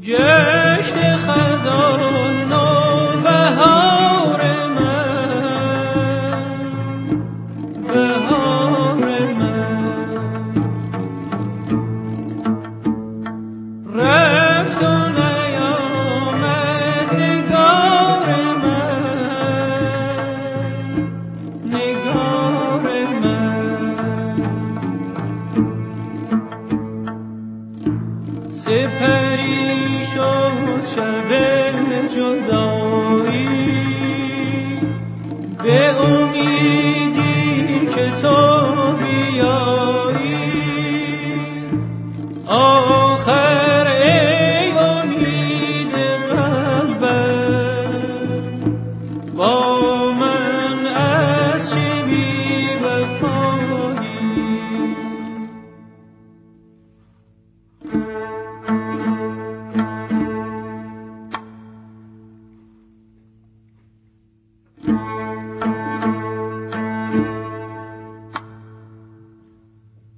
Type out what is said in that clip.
گشت خزان و بهار من، بهار من رفت و نیامد نگار من، نگار من سپری شد شب جدایی به امیدی که تو بیایی، آخر ای امید قلبم با